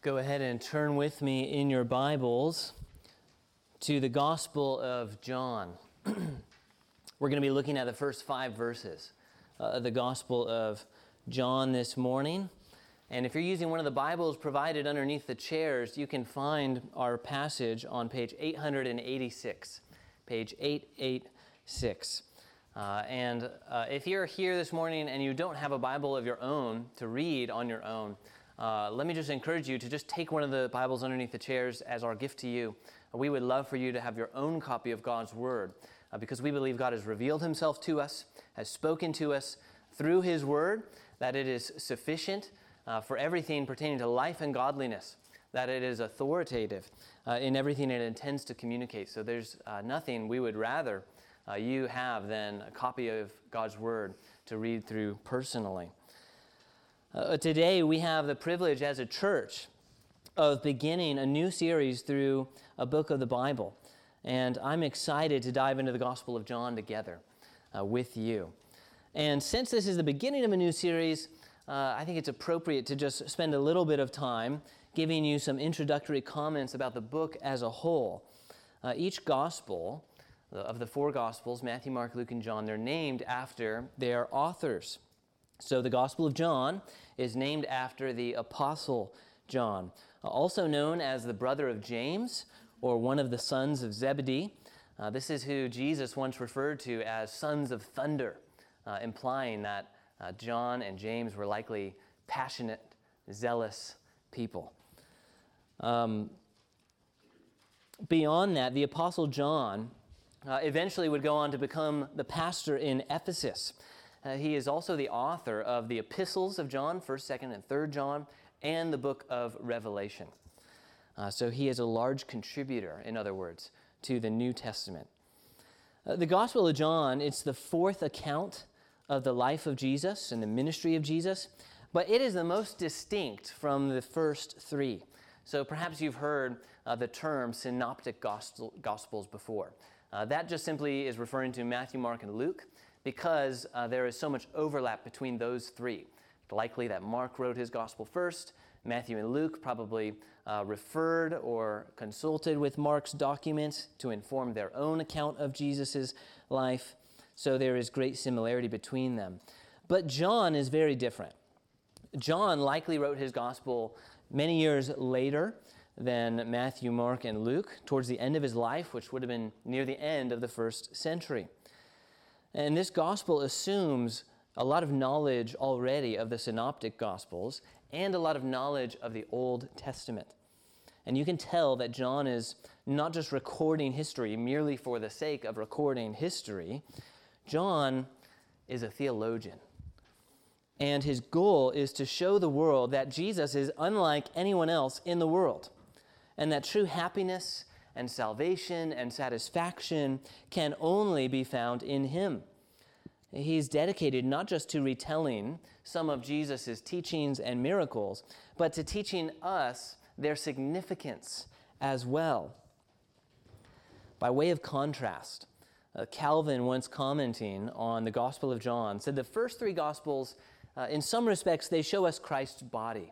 Go ahead and turn with me in your Bibles to the Gospel of John. We're going to be looking at the first 5 verses of the Gospel of John this morning. And if you're using one of the Bibles provided underneath the chairs, you can find our passage on page 886. Page 886. If you're here this morning and you don't have a Bible of your own to read on your own, let me just encourage you to just take one of the Bibles underneath the chairs as our gift to you. We would love for you to have your own copy of God's Word because we believe God has revealed Himself to us, has spoken to us through His Word, that it is sufficient for everything pertaining to life and godliness, that it is authoritative in everything it intends to communicate. So there's nothing we would rather you have than a copy of God's Word to read through personally. Today we have the privilege as a church of beginning a new series through a book of the Bible. And I'm excited to dive into the Gospel of John together with you. And since this is the beginning of a new series, I think it's appropriate to just spend a little bit of time giving you some introductory comments about the book as a whole. Each Gospel of the 4 Gospels, Matthew, Mark, Luke, and John, they're named after their authors. So the Gospel of John is named after the Apostle John, also known as the brother of James or one of the sons of Zebedee. This is who Jesus once referred to as sons of thunder, implying that John and James were likely passionate, zealous people. Beyond that, the Apostle John eventually would go on to become the pastor in Ephesus. He is also the author of the epistles of John, 1st, 2nd, and 3rd John, and the book of Revelation. So he is a large contributor, in other words, to the New Testament. The Gospel of John, it's the 4th account of the life of Jesus and the ministry of Jesus, but it is the most distinct from the first 3. So perhaps you've heard the term synoptic gospels before. That just simply is referring to Matthew, Mark, and Luke, because there is so much overlap between those 3. Likely that Mark wrote his gospel first, Matthew and Luke probably referred or consulted with Mark's documents to inform their own account of Jesus' life, so there is great similarity between them. But John is very different. John likely wrote his gospel many years later than Matthew, Mark, and Luke, towards the end of his life, which would have been near the end of the 1st century. And this gospel assumes a lot of knowledge already of the synoptic gospels and a lot of knowledge of the Old Testament. And you can tell that John is not just recording history merely for the sake of recording history. John is a theologian. And his goal is to show the world that Jesus is unlike anyone else in the world, and that true happiness and salvation and satisfaction can only be found in Him. He's dedicated not just to retelling some of Jesus' teachings and miracles, but to teaching us their significance as well. By way of contrast, Calvin, once commenting on the Gospel of John, said the first 3 Gospels, in some respects, they show us Christ's body.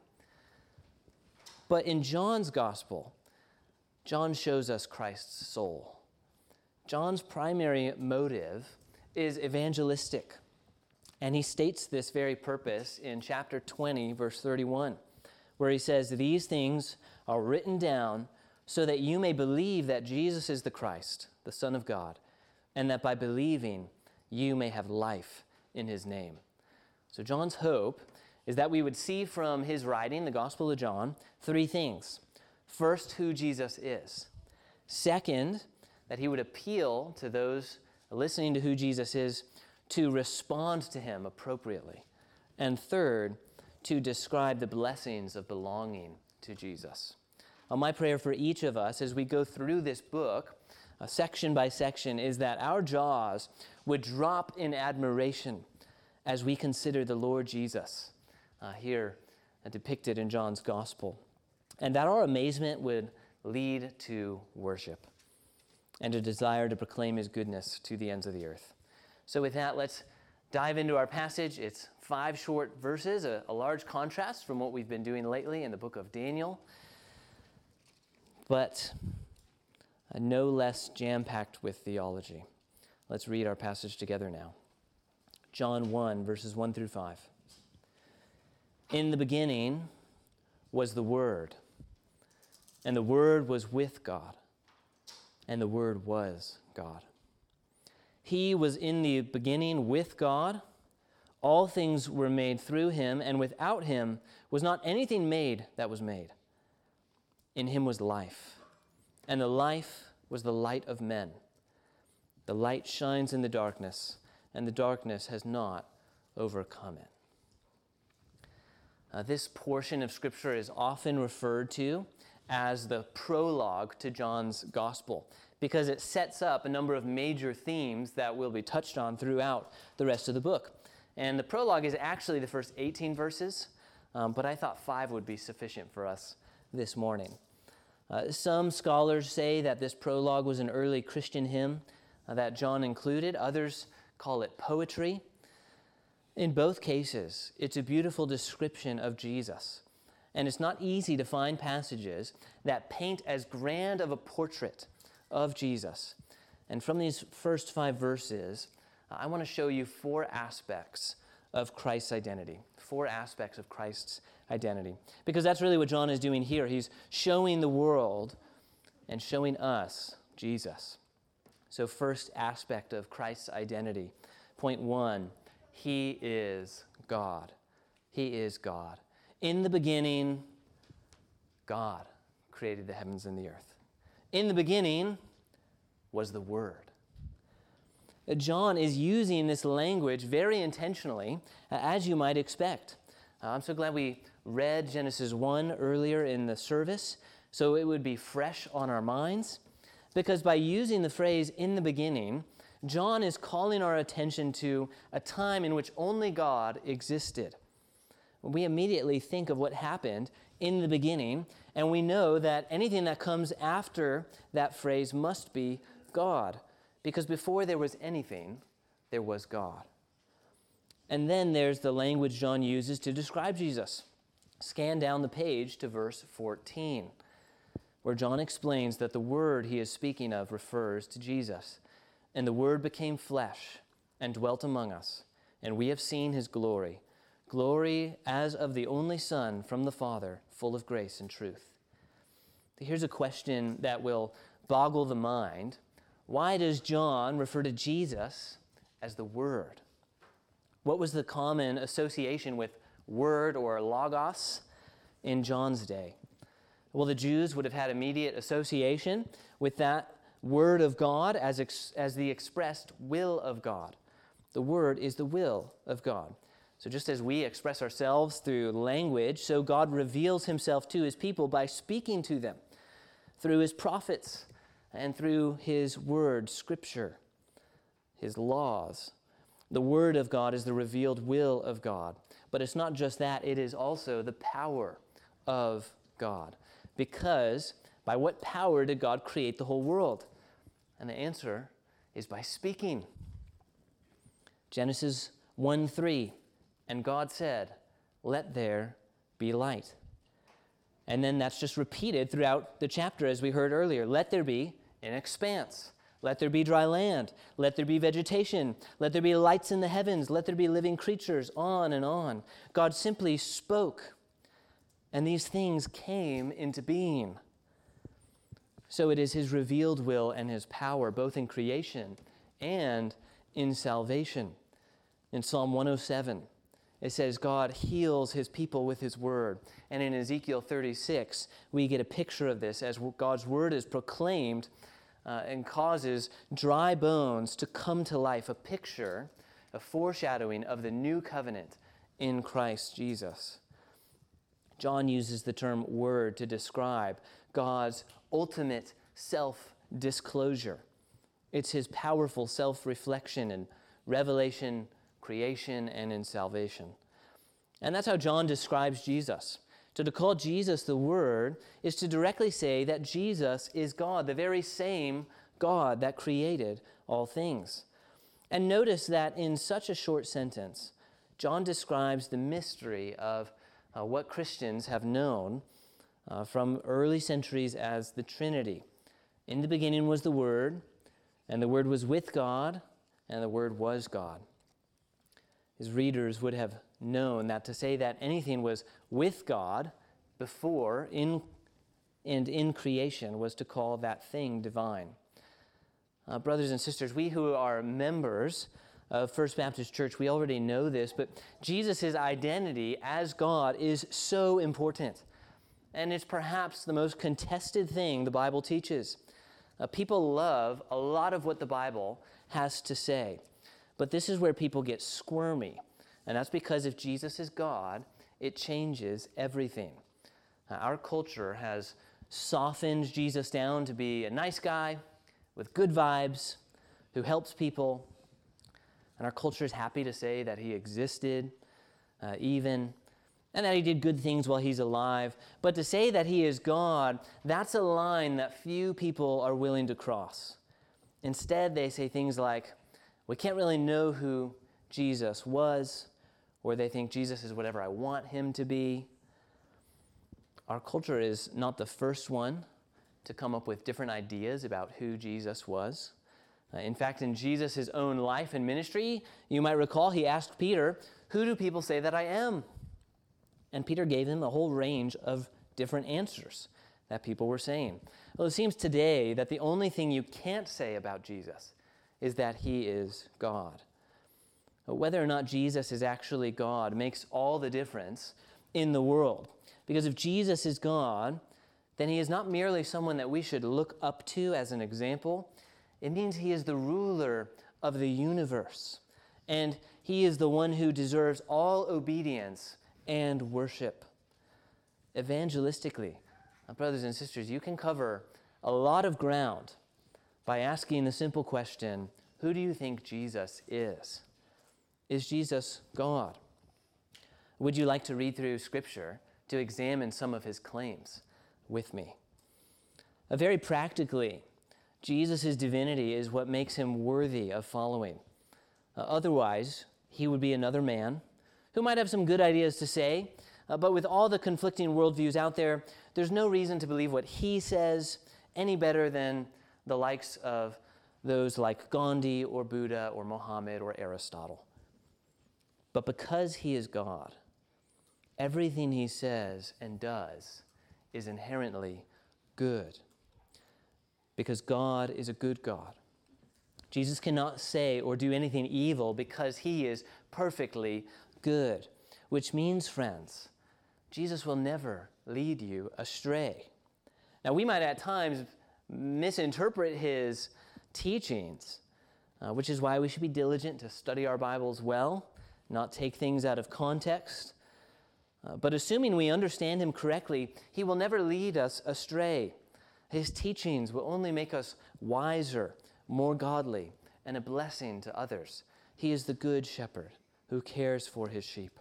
But in John's Gospel, John shows us Christ's soul. John's primary motive is evangelistic, and he states this very purpose in chapter 20, verse 31, where he says, "These things are written down so that you may believe that Jesus is the Christ, the Son of God, and that by believing you may have life in His name." So John's hope is that we would see from his writing, the Gospel of John, 3 things. First, who Jesus is. Second, that he would appeal to those listening to who Jesus is to respond to Him appropriately. And third, to describe the blessings of belonging to Jesus. My prayer for each of us as we go through this book, section by section, is that our jaws would drop in admiration as we consider the Lord Jesus here depicted in John's Gospel. And that our amazement would lead to worship and a desire to proclaim His goodness to the ends of the earth. So with that, let's dive into our passage. It's 5 short verses, a large contrast from what we've been doing lately in the book of Daniel. but no less jam-packed with theology. Let's read our passage together now. John 1, verses 1 through 5. In the beginning was the Word, and the Word was with God, and the Word was God. He was in the beginning with God. All things were made through him, and without him was not anything made that was made. In him was life, and the life was the light of men. The light shines in the darkness, and the darkness has not overcome it. This portion of Scripture is often referred to as the prologue to John's Gospel, because it sets up a number of major themes that will be touched on throughout the rest of the book. And the prologue is actually the first 18 verses, but I thought 5 would be sufficient for us this morning. Some scholars say that this prologue was an early Christian hymn that John included. Others call it poetry. In both cases, it's a beautiful description of Jesus. And it's not easy to find passages that paint as grand of a portrait of Jesus. And from these first 5 verses, I want to show you 4 aspects of Christ's identity. 4 aspects of Christ's identity. Because that's really what John is doing here. He's showing the world and showing us Jesus. So first aspect of Christ's identity. Point 1, he is God. He is God. In the beginning, God created the heavens and the earth. In the beginning was the Word. John is using this language very intentionally, as you might expect. I'm so glad we read Genesis 1 earlier in the service, so it would be fresh on our minds. Because by using the phrase, in the beginning, John is calling our attention to a time in which only God existed. We immediately think of what happened in the beginning, and we know that anything that comes after that phrase must be God. Because before there was anything, there was God. And then there's the language John uses to describe Jesus. Scan down the page to verse 14, where John explains that the Word he is speaking of refers to Jesus. And the Word became flesh and dwelt among us, and we have seen his glory, glory as of the only Son from the Father, full of grace and truth. Here's a question that will boggle the mind. Why does John refer to Jesus as the Word? What was the common association with word or logos in John's day? Well, the Jews would have had immediate association with that Word of God as the expressed will of God. The Word is the will of God. So just as we express ourselves through language, so God reveals himself to his people by speaking to them through his prophets and through his word, Scripture, his laws. The Word of God is the revealed will of God. But it's not just that, it is also the power of God. Because by what power did God create the whole world? And the answer is by speaking. Genesis 1:3, and God said, "Let there be light." And then that's just repeated throughout the chapter as we heard earlier. Let there be an expanse. Let there be dry land. Let there be vegetation. Let there be lights in the heavens. Let there be living creatures, on and on. God simply spoke, and these things came into being. So it is his revealed will and his power, both in creation and in salvation. In Psalm 107, it says God heals his people with his word. And in Ezekiel 36, we get a picture of this as God's word is proclaimed and causes dry bones to come to life, a picture, a foreshadowing of the new covenant in Christ Jesus. John uses the term word to describe God's ultimate self-disclosure. It's his powerful self-reflection in revelation, creation, and in salvation. And that's how John describes Jesus. So to call Jesus the Word is to directly say that Jesus is God, the very same God that created all things. And notice that in such a short sentence, John describes the mystery of what Christians have known from early centuries as the Trinity. In the beginning was the Word, and the Word was with God, and the Word was God. His readers would have known that to say that anything was with God before and in creation was to call that thing divine. Brothers and sisters, we who are members of First Baptist Church, we already know this, but Jesus' identity as God is so important. And it's perhaps the most contested thing the Bible teaches. People love a lot of what the Bible has to say. But this is where people get squirmy. And that's because if Jesus is God, it changes everything. Our culture has softened Jesus down to be a nice guy with good vibes who helps people. And our culture is happy to say that he existed even, and that he did good things while he's alive. But to say that he is God, that's a line that few people are willing to cross. Instead, they say things like, we can't really know who Jesus was, or they think Jesus is whatever I want him to be. Our culture is not the first one to come up with different ideas about who Jesus was. In fact, in Jesus' own life and ministry, you might recall he asked Peter, who do people say that I am? And Peter gave him a whole range of different answers that people were saying. Well, it seems today that the only thing you can't say about Jesus is that he is God. Whether or not Jesus is actually God makes all the difference in the world. Because if Jesus is God, then he is not merely someone that we should look up to as an example. It means he is the ruler of the universe. And he is the one who deserves all obedience and worship. Evangelistically, brothers and sisters, you can cover a lot of ground by asking the simple question, who do you think Jesus is? Is Jesus God? Would you like to read through Scripture to examine some of his claims with me? Very practically, Jesus' divinity is what makes him worthy of following. Otherwise, he would be another man who might have some good ideas to say, but with all the conflicting worldviews out there, there's no reason to believe what he says any better than the likes of those like Gandhi or Buddha or Muhammad or Aristotle. But because he is God, everything he says and does is inherently good. Because God is a good God. Jesus cannot say or do anything evil because he is perfectly good. Which means, friends, Jesus will never lead you astray. Now, we might at times misinterpret his teachings, which is why we should be diligent to study our Bibles well, not take things out of context. But assuming we understand him correctly, he will never lead us astray. His teachings will only make us wiser, more godly, and a blessing to others. He is the good shepherd who cares for his sheep.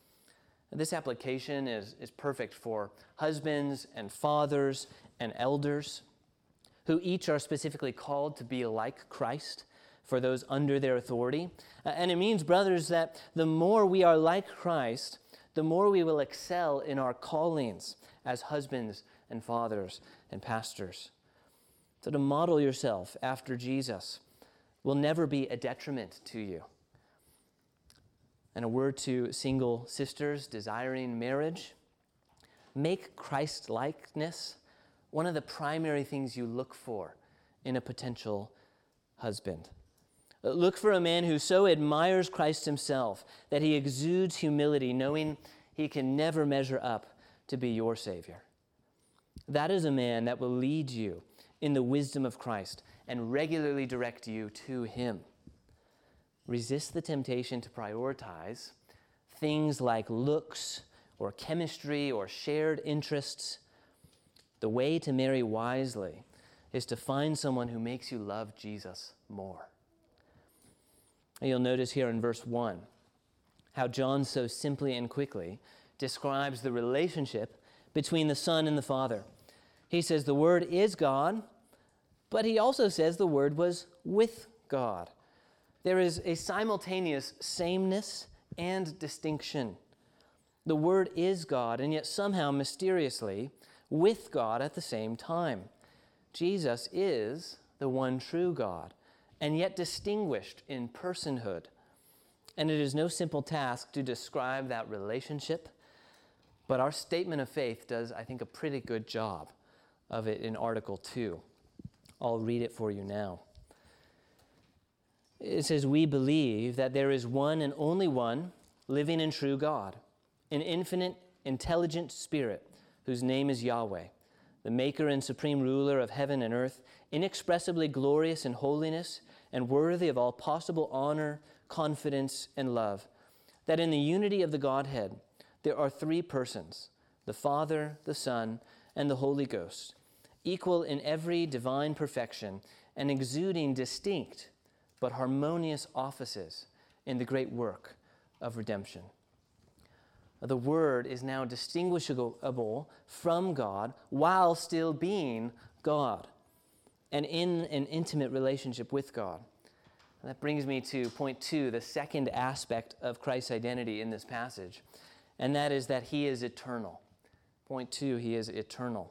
This application is perfect for husbands and fathers and elders who each are specifically called to be like Christ for those under their authority. And it means, brothers, that the more we are like Christ, the more we will excel in our callings as husbands and fathers and pastors. So to model yourself after Jesus will never be a detriment to you. And a word to single sisters desiring marriage: make Christ-likeness one of the primary things you look for in a potential husband. Look for a man who so admires Christ himself that he exudes humility, knowing he can never measure up to be your Savior. That is a man that will lead you in the wisdom of Christ and regularly direct you to him. Resist the temptation to prioritize things like looks or chemistry or shared interests. The way to marry wisely is to find someone who makes you love Jesus more. You'll notice here in verse 1 how John so simply and quickly describes the relationship between the Son and the Father. He says the Word is God, but he also says the Word was with God. There is a simultaneous sameness and distinction. The Word is God, and yet somehow, mysteriously, with God at the same time. Jesus is the one true God, and yet distinguished in personhood. And it is no simple task to describe that relationship, but our statement of faith does, I think, a pretty good job of it in Article 2. I'll read it for you now. It says, "We believe that there is one and only one living and true God, an infinite, intelligent spirit whose name is Yahweh, the maker and supreme ruler of heaven and earth, inexpressibly glorious in holiness and worthy of all possible honor, confidence, and love, that in the unity of the Godhead there are three persons, the Father, the Son, and the Holy Ghost, equal in every divine perfection and exuding distinct but harmonious offices in the great work of redemption." The Word is now distinguishable from God while still being God and in an intimate relationship with God. And that brings me to point 2, the second aspect of Christ's identity in this passage, and that is that he is eternal. Point 2, he is eternal.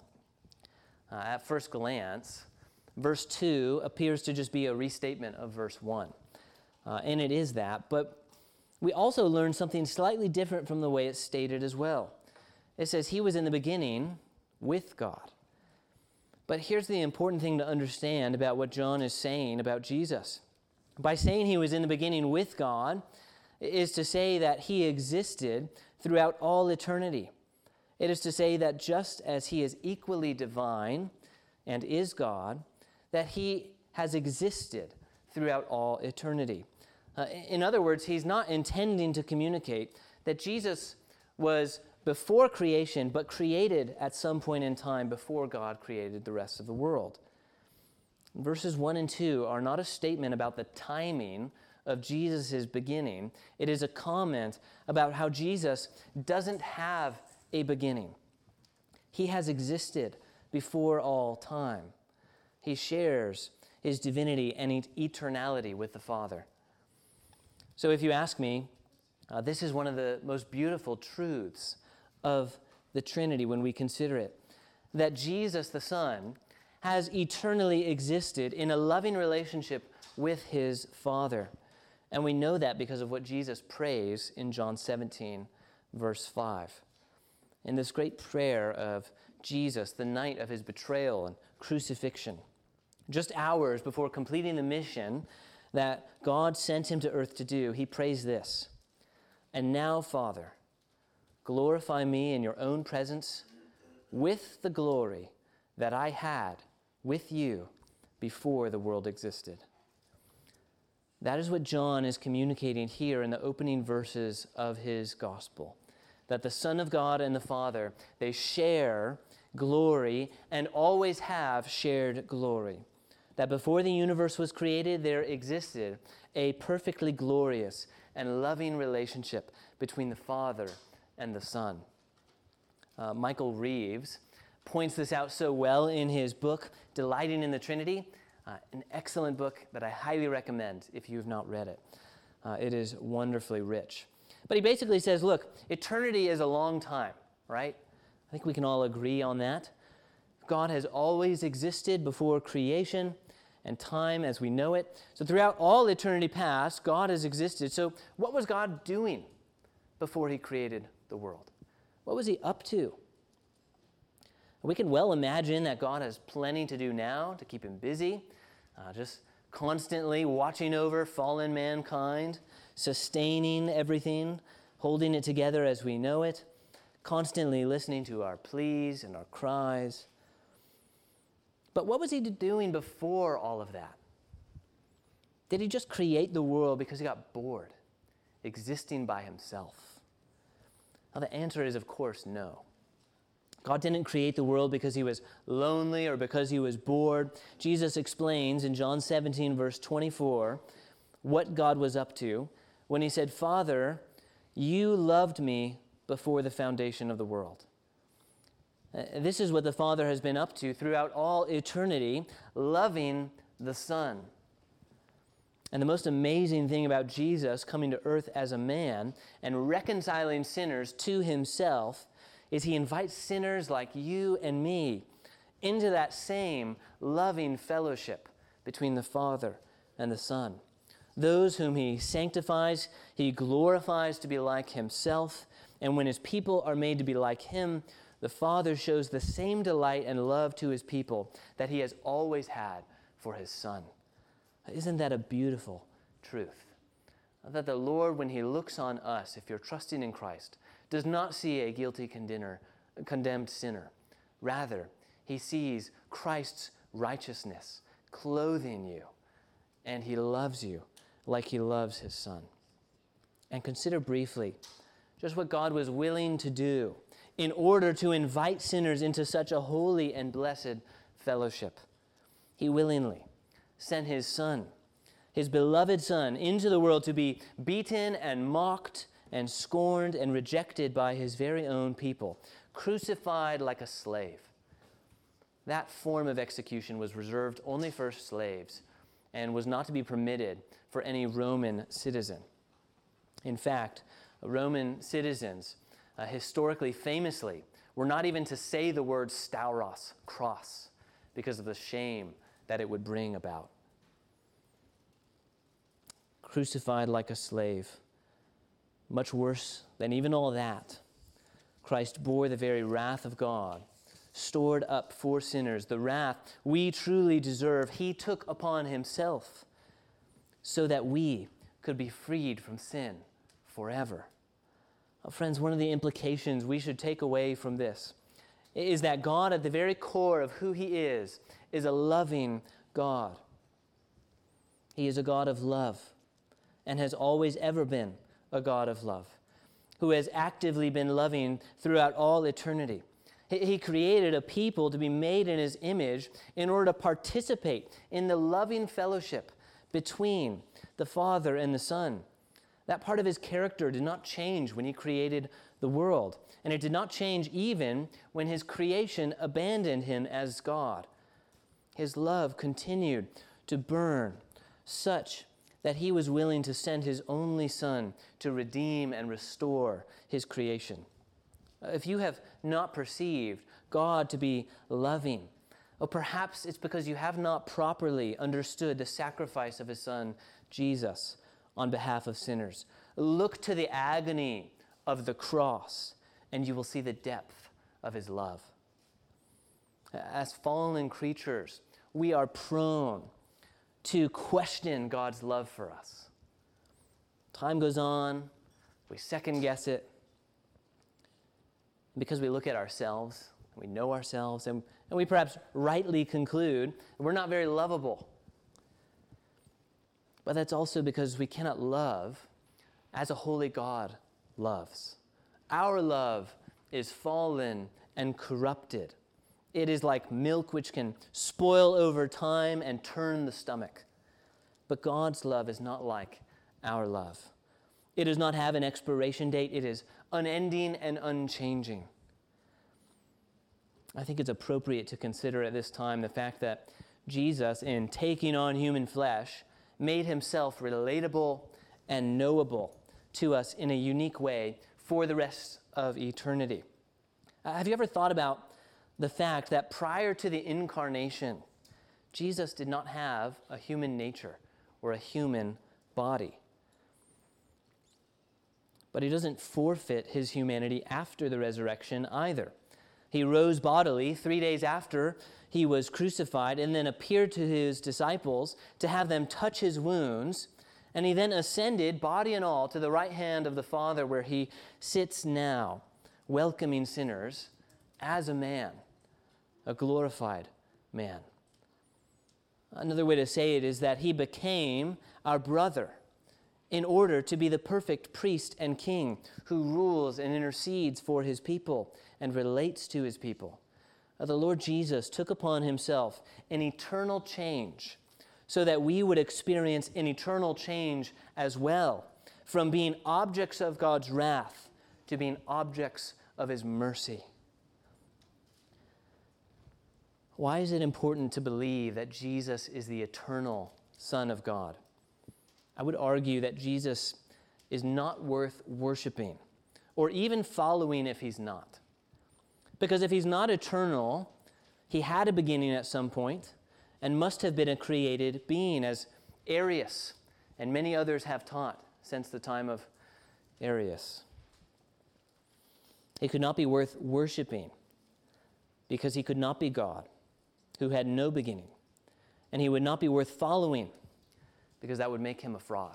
At first glance, verse 2 appears to just be a restatement of verse 1, and it is that, but we also learn something slightly different from the way it's stated as well. It says he was in the beginning with God. But here's the important thing to understand about what John is saying about Jesus. By saying he was in the beginning with God is to say that he existed throughout all eternity. It is to say that just as he is equally divine and is God, that he has existed throughout all eternity. In other words, he's not intending to communicate that Jesus was before creation, but created at some point in time before God created the rest of the world. Verses 1 and 2 are not a statement about the timing of Jesus' beginning. It is a comment about how Jesus doesn't have a beginning. He has existed before all time. He shares his divinity and eternality with the Father. So if you ask me, this is one of the most beautiful truths of the Trinity when we consider it, that Jesus the Son has eternally existed in a loving relationship with his Father. And we know that because of what Jesus prays in John 17, verse 5. In this great prayer of Jesus, the night of his betrayal and crucifixion, just hours before completing the mission that God sent him to earth to do, he prays this: "And now, Father, glorify me in your own presence with the glory that I had with you before the world existed." That is what John is communicating here in the opening verses of his gospel, that the Son of God and the Father, they share glory and always have shared glory. That before the universe was created, there existed a perfectly glorious and loving relationship between the Father and the Son. Michael Reeves points this out so well in his book, Delighting in the Trinity, an excellent book that I highly recommend if you have not read it. It is wonderfully rich. But he basically says, look, eternity is a long time, right? I think we can all agree on that. God has always existed before creation and time as we know it. So throughout all eternity past, God has existed. So what was God doing before he created the world? What was he up to? We can well imagine that God has plenty to do now to keep him busy, just constantly watching over fallen mankind, sustaining everything, holding it together as we know it, constantly listening to our pleas and our cries. But what was he doing before all of that? Did he just create the world because he got bored, existing by himself? Well, the answer is, of course, no. God didn't create the world because he was lonely or because he was bored. Jesus explains in John 17, verse 24, what God was up to when he said, "Father, you loved me before the foundation of the world." This is what the Father has been up to throughout all eternity, loving the Son. And the most amazing thing about Jesus coming to earth as a man and reconciling sinners to himself is he invites sinners like you and me into that same loving fellowship between the Father and the Son. Those whom he sanctifies, he glorifies to be like himself, and when his people are made to be like him, the Father shows the same delight and love to his people that he has always had for his Son. Isn't that a beautiful truth? That the Lord, when he looks on us, if you're trusting in Christ, does not see a guilty condemned sinner. Rather, he sees Christ's righteousness clothing you, and he loves you like he loves his Son. And consider briefly just what God was willing to do in order to invite sinners into such a holy and blessed fellowship. He willingly sent his Son, his beloved Son, into the world to be beaten and mocked and scorned and rejected by his very own people, crucified like a slave. That form of execution was reserved only for slaves and was not to be permitted for any Roman citizen. In fact, Roman citizens, historically, famously, were not even to say the word stauros, cross, because of the shame that it would bring about. Crucified like a slave. Much worse than even all that, Christ bore the very wrath of God, stored up for sinners, the wrath we truly deserve. He took upon himself so that we could be freed from sin forever. Friends, one of the implications we should take away from this is that God, at the very core of who he is a loving God. He is a God of love and has always ever been a God of love, who has actively been loving throughout all eternity. He created a people to be made in his image in order to participate in the loving fellowship between the Father and the Son. That part of his character did not change when he created the world, and it did not change even when his creation abandoned him as God. His love continued to burn such that he was willing to send his only Son to redeem and restore his creation. If you have not perceived God to be loving, or perhaps it's because you have not properly understood the sacrifice of his Son, Jesus, on behalf of sinners. Look to the agony of the cross, and you will see the depth of his love. As fallen creatures, we are prone to question God's love for us. Time goes on, we second guess it, because we look at ourselves, we know ourselves, and we perhaps rightly conclude we're not very lovable. But that's also because we cannot love as a holy God loves. Our love is fallen and corrupted. It is like milk which can spoil over time and turn the stomach. But God's love is not like our love. It does not have an expiration date. It is unending and unchanging. I think it's appropriate to consider at this time the fact that Jesus, in taking on human flesh, made himself relatable and knowable to us in a unique way for the rest of eternity. Have you ever thought about the fact that prior to the incarnation, Jesus did not have a human nature or a human body? But he doesn't forfeit his humanity after the resurrection either. He rose bodily 3 days after he was crucified and then appeared to his disciples to have them touch his wounds. And he then ascended, body and all, to the right hand of the Father, where he sits now, welcoming sinners as a man, a glorified man. Another way to say it is that he became our brother in order to be the perfect priest and king who rules and intercedes for his people and relates to his people. The Lord Jesus took upon himself an eternal change so that we would experience an eternal change as well, from being objects of God's wrath to being objects of his mercy. Why is it important to believe that Jesus is the eternal Son of God? I would argue that Jesus is not worth worshiping or even following if he's not. Because if he's not eternal, he had a beginning at some point and must have been a created being, as Arius and many others have taught since the time of Arius. He could not be worth worshiping because he could not be God, who had no beginning. And he would not be worth following because that would make him a fraud.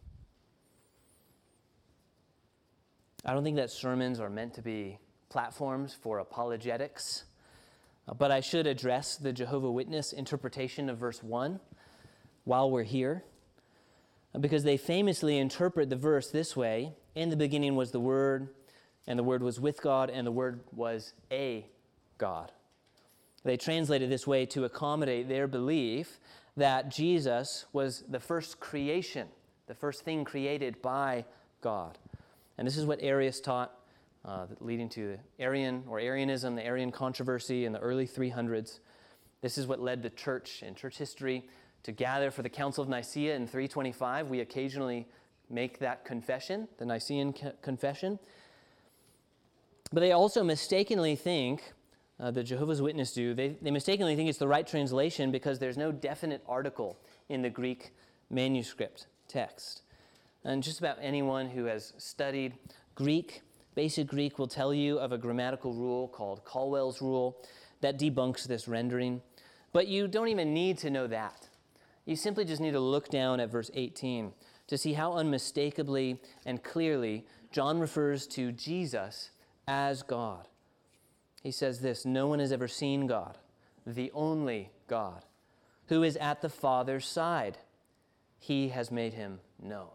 I don't think that sermons are meant to be platforms for apologetics, but I should address the Jehovah's Witness interpretation of verse 1 while we're here, because they famously interpret the verse this way: in the beginning was the Word, and the Word was with God, and the Word was a God. They translate it this way to accommodate their belief that Jesus was the first creation, the first thing created by God. And this is what Arius taught, leading to the Arian or Arianism, the Arian controversy in the early 300s. This is what led the church in church history to gather for the Council of Nicaea in 325. We occasionally make that confession, the Nicene Confession. But they also mistakenly think, the Jehovah's Witness do, they mistakenly think it's the right translation because there's no definite article in the Greek manuscript text. And just about anyone who has studied Greek, basic Greek, will tell you of a grammatical rule called Caldwell's rule that debunks this rendering. But you don't even need to know that. You simply just need to look down at verse 18 to see how unmistakably and clearly John refers to Jesus as God. He says this: no one has ever seen God, the only God, who is at the Father's side. He has made him known.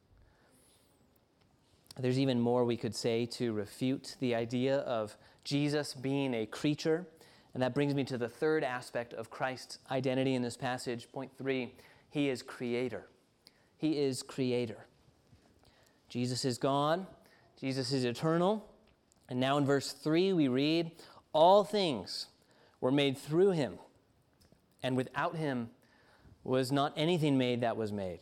There's even more we could say to refute the idea of Jesus being a creature. And that brings me to the third aspect of Christ's identity in this passage. Point 3, he is creator. He is creator. Jesus is God. Jesus is eternal. And now in verse 3 we read, all things were made through him, and without him was not anything made that was made.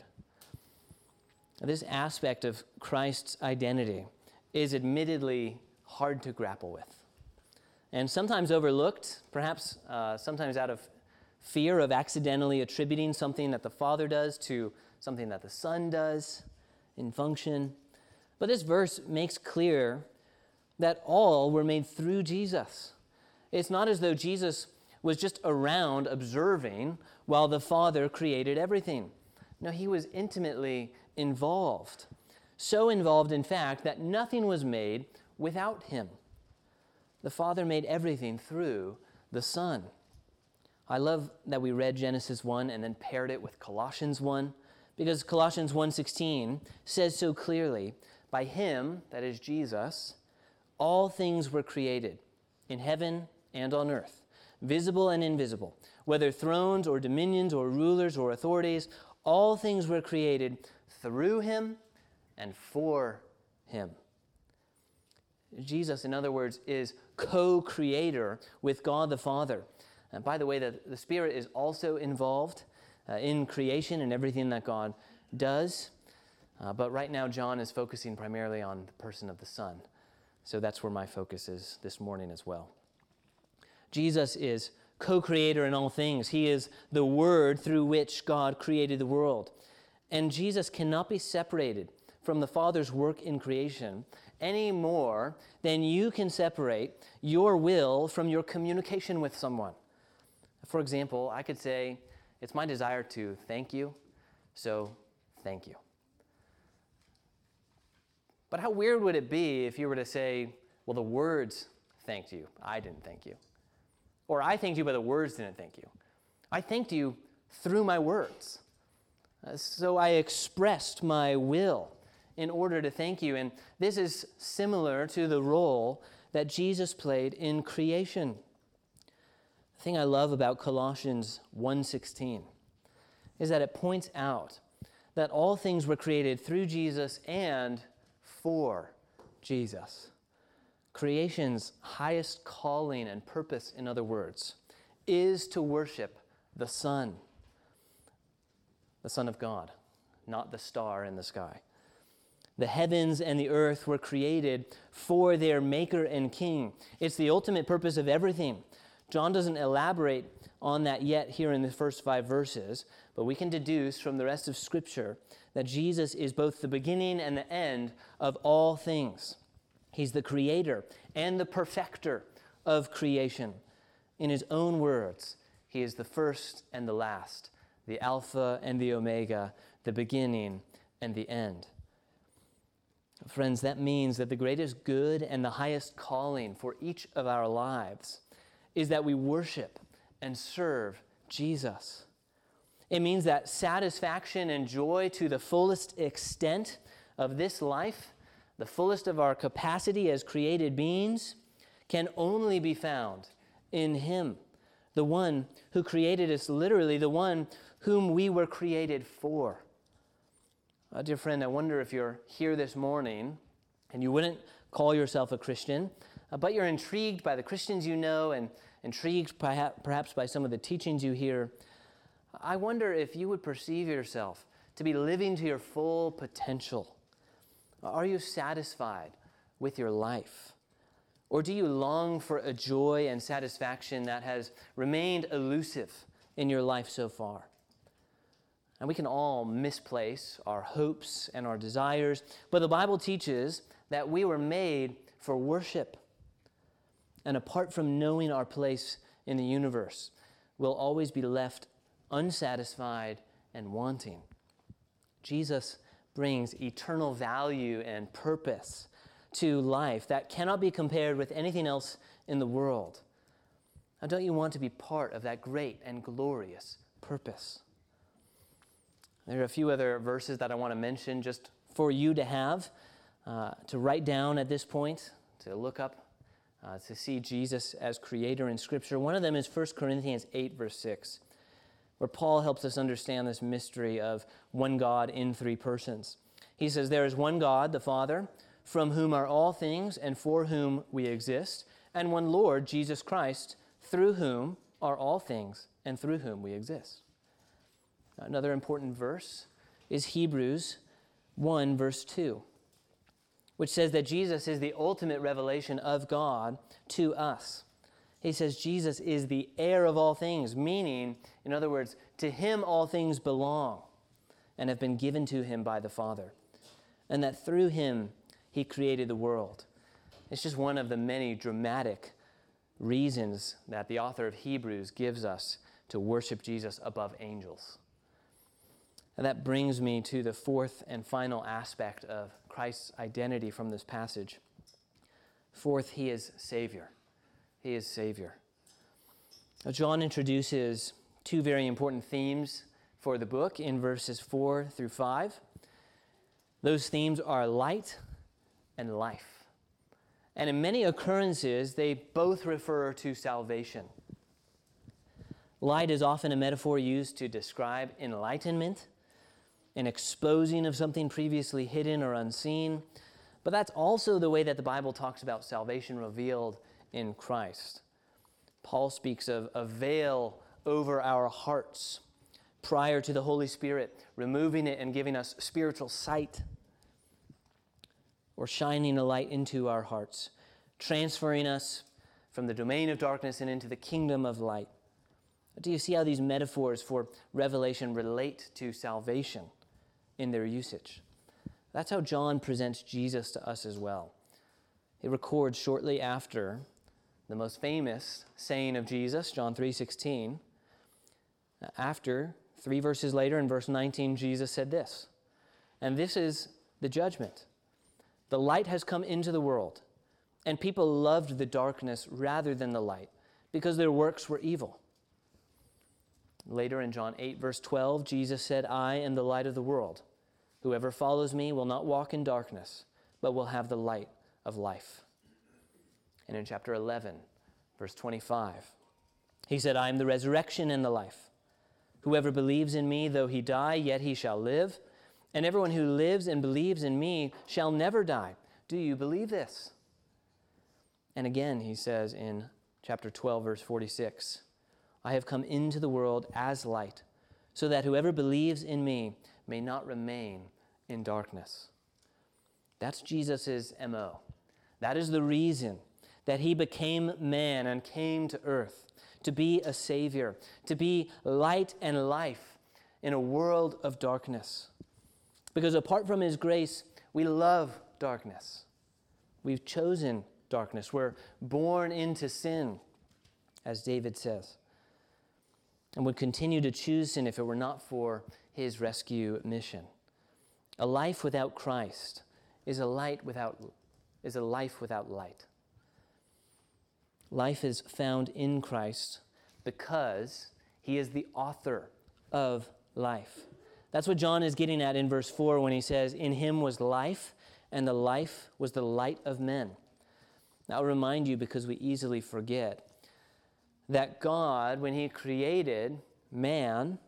This aspect of Christ's identity is admittedly hard to grapple with, and sometimes overlooked, perhaps sometimes out of fear of accidentally attributing something that the Father does to something that the Son does in function. But this verse makes clear that all were made through Jesus. It's not as though Jesus was just around observing while the Father created everything. No, he was intimately involved. So involved, in fact, that nothing was made without him. The Father made everything through the Son. I love that we read Genesis 1 and then paired it with Colossians 1, because Colossians 1:16 says so clearly, by him, that is Jesus, all things were created in heaven and on earth, visible and invisible, whether thrones or dominions or rulers or authorities, all things were created through him and for him. Jesus, in other words, is co-creator with God the Father. And by the way, the Spirit is also involved in creation and everything that God does. But right now, John is focusing primarily on the person of the Son. So that's where my focus is this morning as well. Jesus is co-creator in all things. He is the Word through which God created the world. And Jesus cannot be separated from the Father's work in creation any more than you can separate your will from your communication with someone. For example, I could say, it's my desire to thank you, so thank you. But how weird would it be if you were to say, well, the words thanked you, I didn't thank you. Or I thanked you, but the words didn't thank you. I thanked you through my words. So I expressed my will in order to thank you. And this is similar to the role that Jesus played in creation. The thing I love about Colossians 1:16 is that it points out that all things were created through Jesus and for Jesus. Creation's highest calling and purpose, in other words, is to worship the Son of God, not the star in the sky. The heavens and the earth were created for their maker and king. It's the ultimate purpose of everything. John doesn't elaborate on that yet here in the first 5 verses, but we can deduce from the rest of Scripture that Jesus is both the beginning and the end of all things. He's the creator and the perfecter of creation. In his own words, he is the first and the last, the Alpha and the Omega, the beginning and the end. Friends, that means that the greatest good and the highest calling for each of our lives is that we worship and serve Jesus. It means that satisfaction and joy to the fullest extent of this life, the fullest of our capacity as created beings, can only be found in Him, the one who created us, literally the one whom we were created for. Dear friend, I wonder if you're here this morning and you wouldn't call yourself a Christian, but you're intrigued by the Christians you know and intrigued perhaps by some of the teachings you hear. I wonder if you would perceive yourself to be living to your full potential. Are you satisfied with your life? Or do you long for a joy and satisfaction that has remained elusive in your life so far? And we can all misplace our hopes and our desires, but the Bible teaches that we were made for worship. And apart from knowing our place in the universe, we'll always be left unsatisfied and wanting. Jesus brings eternal value and purpose to life that cannot be compared with anything else in the world. Now, don't you want to be part of that great and glorious purpose? There are a few other verses that I want to mention just for you to have, to write down at this point, to look up, to see Jesus as creator in Scripture. One of them is 1 Corinthians 8, verse 6, where Paul helps us understand this mystery of one God in 3 persons. He says, "There is one God, the Father, from whom are all things and for whom we exist, and one Lord, Jesus Christ, through whom are all things and through whom we exist." Another important verse is Hebrews 1, verse 2, which says that Jesus is the ultimate revelation of God to us. He says Jesus is the heir of all things, meaning, in other words, to Him all things belong and have been given to Him by the Father, and that through Him He created the world. It's just one of the many dramatic reasons that the author of Hebrews gives us to worship Jesus above angels. And that brings me to the 4th and final aspect of Christ's identity from this passage. 4th, He is Savior. He is Savior. Now, John introduces 2 very important themes for the book in verses 4 through 5. Those themes are light and life. And in many occurrences, they both refer to salvation. Light is often a metaphor used to describe enlightenment, an exposing of something previously hidden or unseen. But that's also the way that the Bible talks about salvation revealed in Christ. Paul speaks of a veil over our hearts prior to the Holy Spirit removing it and giving us spiritual sight, or shining a light into our hearts, transferring us from the domain of darkness and into the kingdom of light. Do you see how these metaphors for revelation relate to salvation in their usage? That's how John presents Jesus to us as well. He records shortly after the most famous saying of Jesus, John 3:16. After, 3 verses later, in verse 19, Jesus said this, "And this is the judgment. The light has come into the world, and people loved the darkness rather than the light, because their works were evil." Later in John 8, verse 12, Jesus said, "I am the light of the world. Whoever follows me will not walk in darkness, but will have the light of life." And in chapter 11, verse 25, He said, "I am the resurrection and the life. Whoever believes in me, though he die, yet he shall live. And everyone who lives and believes in me shall never die." Do you believe this? And again, He says in chapter 12, verse 46, "I have come into the world as light, so that whoever believes in me may not remain in darkness." That's Jesus' MO. That is the reason that he became man and came to earth, to be a Savior, to be light and life in a world of darkness. Because apart from his grace, we love darkness. We've chosen darkness. We're born into sin, as David says, and would continue to choose sin if it were not for his rescue mission. A life without Christ is a life without light. Life is found in Christ because he is the author of life. That's what John is getting at in verse 4 when he says, "In him was life, and the life was the light of men." Now, I'll remind you, because we easily forget, that God, when he created man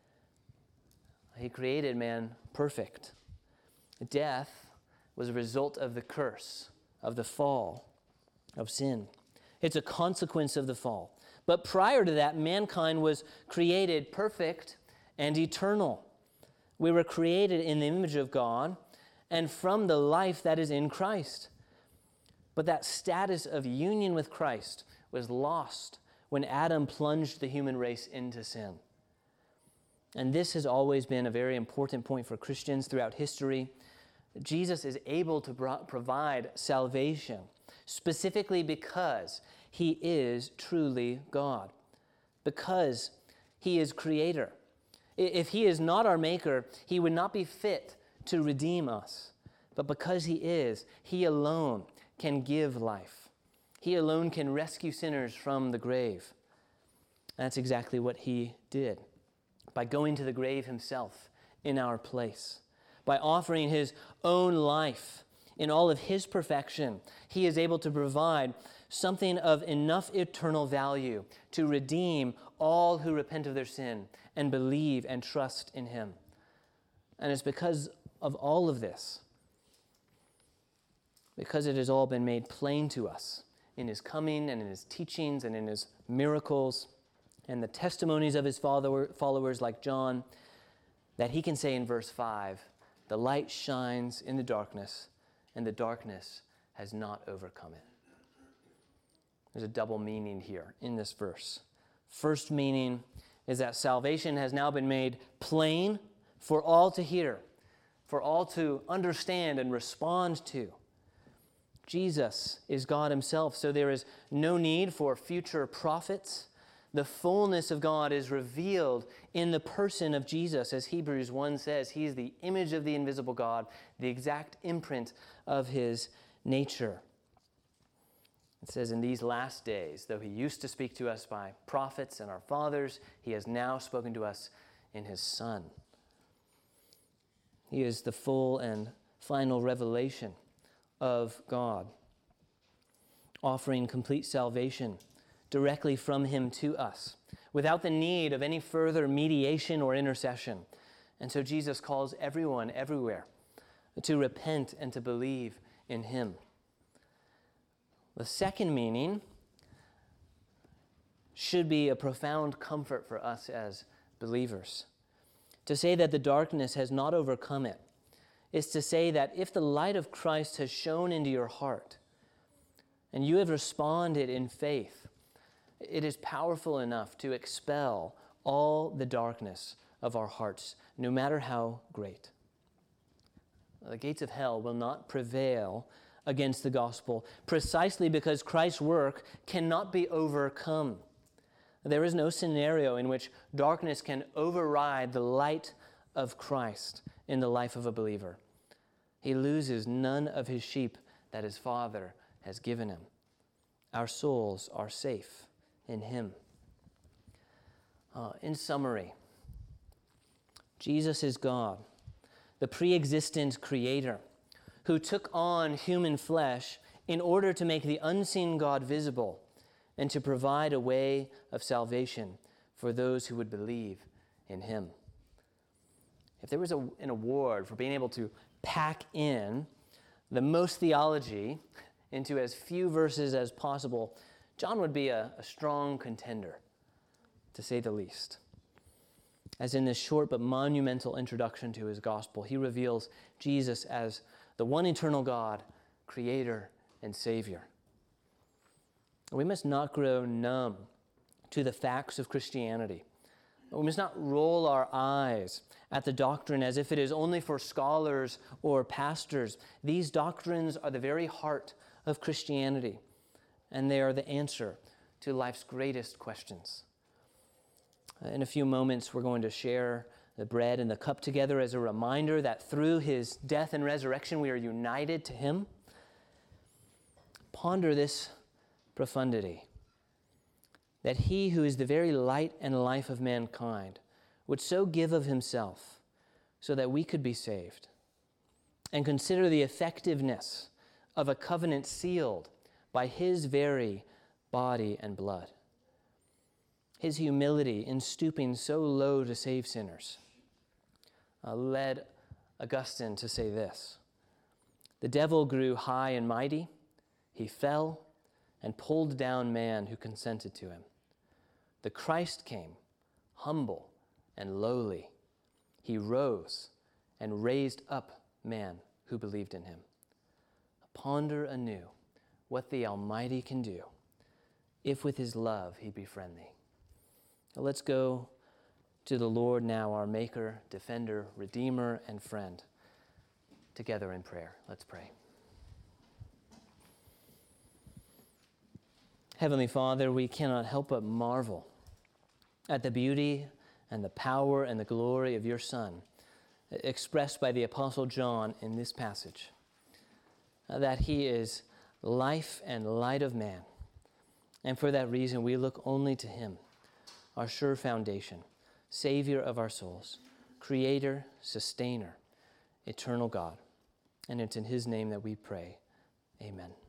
perfect. Death was a result of the curse, of the fall, of sin. It's a consequence of the fall. But prior to that, mankind was created perfect and eternal. We were created in the image of God and from the life that is in Christ. But that status of union with Christ was lost when Adam plunged the human race into sin. And this has always been a very important point for Christians throughout history. Jesus is able to provide salvation specifically because he is truly God, because he is creator. If he is not our maker, he would not be fit to redeem us. But because he is, he alone can give life. He alone can rescue sinners from the grave. And that's exactly what he did by going to the grave himself in our place. By offering his own life in all of his perfection, he is able to provide something of enough eternal value to redeem all who repent of their sin and believe and trust in him. And it's because of all of this, because it has all been made plain to us in his coming and in his teachings and in his miracles and the testimonies of his followers like John, that he can say in verse 5, "The light shines in the darkness, and the darkness has not overcome it." There's a double meaning here in this verse. First meaning is that salvation has now been made plain for all to hear, for all to understand and respond to. Jesus is God himself, so there is no need for future prophets. The fullness of God is revealed in the person of Jesus. As Hebrews 1 says, he is the image of the invisible God, the exact imprint of his nature. It says, in these last days, though he used to speak to us by prophets and our fathers, he has now spoken to us in his Son. He is the full and final revelation of God, offering complete salvation directly from him to us, without the need of any further mediation or intercession. And so Jesus calls everyone, everywhere, to repent and to believe in him. The second meaning should be a profound comfort for us as believers. To say that the darkness has not overcome it is to say that if the light of Christ has shone into your heart and you have responded in faith, it is powerful enough to expel all the darkness of our hearts, no matter how great. The gates of hell will not prevail against the gospel, precisely because Christ's work cannot be overcome. There is no scenario in which darkness can override the light of Christ in the life of a believer. He loses none of his sheep that his Father has given him. Our souls are safe in him. In summary, Jesus is God, the pre-existent creator, who took on human flesh in order to make the unseen God visible and to provide a way of salvation for those who would believe in him. If there was an award for being able to pack in the most theology into as few verses as possible, John would be a strong contender, to say the least. As in this short but monumental introduction to his gospel, he reveals Jesus as the the one eternal God, Creator and Savior. We must not grow numb to the facts of Christianity. We must not roll our eyes at the doctrine as if it is only for scholars or pastors. These doctrines are the very heart of Christianity, and they are the answer to life's greatest questions. In a few moments, we're going to share the bread and the cup together as a reminder that through his death and resurrection, we are united to him. Ponder this profundity, that he who is the very light and life of mankind would so give of himself so that we could be saved. And consider the effectiveness of a covenant sealed by his very body and blood. His humility in stooping so low to save sinners led Augustine to say this: the devil grew high and mighty, he fell and pulled down man who consented to him. The Christ came, humble and lowly. He rose and raised up man who believed in him. Ponder anew what the Almighty can do if with his love he befriend thee. Now let's go to the Lord now, our Maker, Defender, Redeemer, and Friend, together in prayer. Let's pray. Heavenly Father, we cannot help but marvel at the beauty and the power and the glory of your Son, expressed by the Apostle John in this passage, that he is life and light of man. And for that reason, we look only to him, our sure foundation, Savior of our souls, Creator, Sustainer, eternal God. And it's in his name that we pray. Amen.